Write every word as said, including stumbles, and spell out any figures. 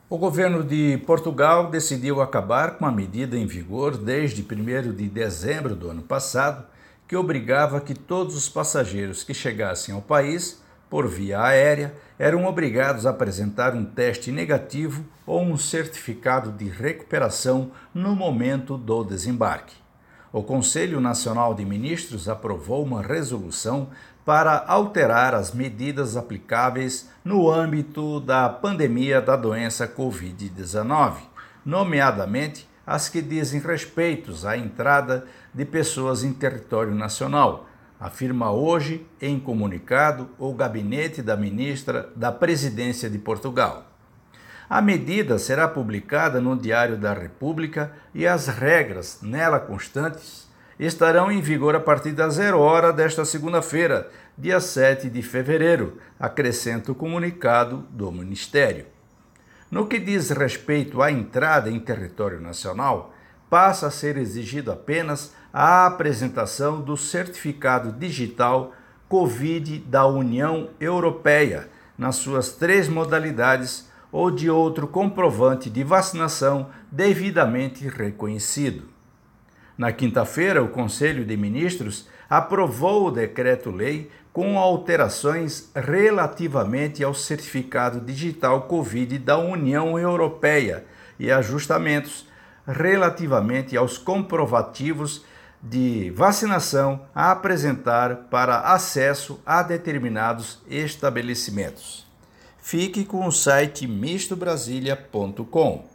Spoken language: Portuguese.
O governo de Portugal decidiu acabar com a medida em vigor desde primeiro de dezembro do ano passado, que obrigava que todos os passageiros que chegassem ao país por via aérea eram obrigados a apresentar um teste negativo ou um certificado de recuperação no momento do desembarque. O Conselho Nacional de Ministros aprovou uma resolução para alterar as medidas aplicáveis no âmbito da pandemia da doença covid dezenove, nomeadamente as que dizem respeito à entrada de pessoas em território nacional, afirma hoje em comunicado o gabinete da ministra da Presidência de Portugal. A medida será publicada no Diário da República e as regras nela constantes estarão em vigor a partir das zero hora desta segunda-feira, dia sete de fevereiro, acrescenta o comunicado do Ministério. No que diz respeito à entrada em território nacional, passa a ser exigido apenas a apresentação do certificado digital Covid da União Europeia, nas suas três modalidades, ou de outro comprovante de vacinação devidamente reconhecido. Na quinta-feira, o Conselho de Ministros aprovou o decreto-lei com alterações relativamente ao certificado digital Covid da União Europeia e ajustamentos relativamente aos comprovativos de vacinação a apresentar para acesso a determinados estabelecimentos. Fique com o site misto brasilia ponto com.